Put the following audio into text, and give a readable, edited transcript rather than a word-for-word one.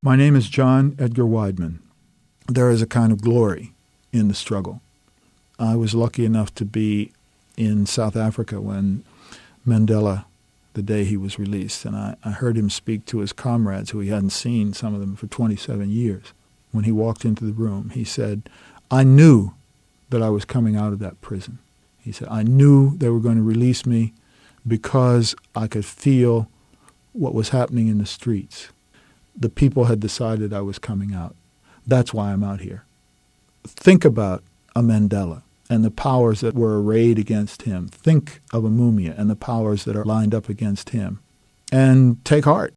My name is John Edgar Wideman. There is a kind of glory in the struggle. I was lucky enough to be in South Africa when Mandela, the day he was released, and I heard him speak to his comrades who he hadn't seen, some of them for 27 years. When he walked into the room, he said, I knew that I was coming out of that prison. He said, I knew they were going to release me because I could feel what was happening in the streets. The people had decided I was coming out. That's why I'm out here. Think about a Mandela and the powers that were arrayed against him. Think of a Mumia and the powers that are lined up against him. And take heart.